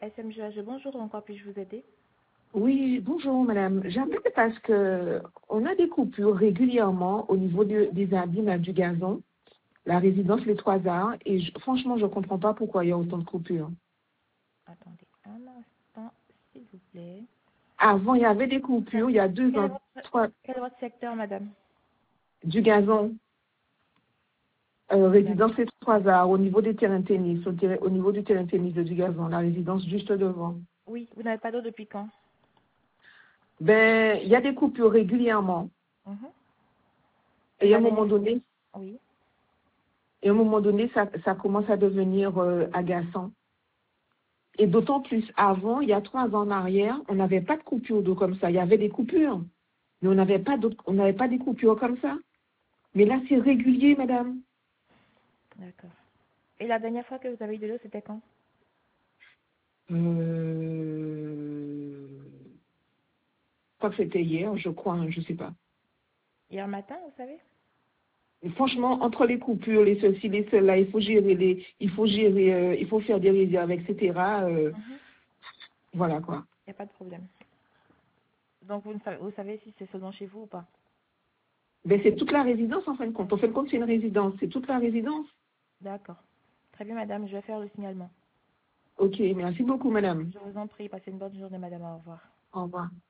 SMGH, bonjour, encore puis-je vous aider? Oui, bonjour madame. J'appelle parce que on a des coupures régulièrement au niveau des abîmes du gazon, la résidence Les Trois Arts, et franchement, je ne comprends pas pourquoi il y a autant de coupures. Attendez un instant, s'il vous plaît. Avant, il y avait des coupures, il y a 2 ans, Quel est votre secteur, madame? du gazon, résidence Les Trois Arts, au niveau des terrains de tennis, au niveau du terrain de tennis du gazon, la résidence juste devant. Oui, vous n'avez pas d'eau depuis quand? Ben, il y a des coupures régulièrement. Mhm. Et à un moment donné, Oui. ça commence à devenir agaçant. Et d'autant plus, avant, il y a 3 ans en arrière, on n'avait pas de coupures d'eau comme ça. Il y avait des coupures, mais on n'avait pas des coupures comme ça. Mais là, c'est régulier, madame. D'accord. Et la dernière fois que vous avez eu de l'eau, c'était quand? Je crois que c'était hier, je crois, hein, je sais pas. Hier matin, vous savez? Et franchement, entre les coupures, les ceci, les cela, il faut gérer il faut faire des réserves, etc. Voilà quoi. Il n'y a pas de problème. Donc, vous savez si c'est seulement chez vous ou pas? Ben, c'est toute la résidence en fin de compte. En fin de compte, c'est une résidence, c'est toute la résidence. D'accord. Très bien, madame, je vais faire le signalement. Ok, merci beaucoup, madame. Je vous en prie, passez une bonne journée, madame, au revoir. Au revoir.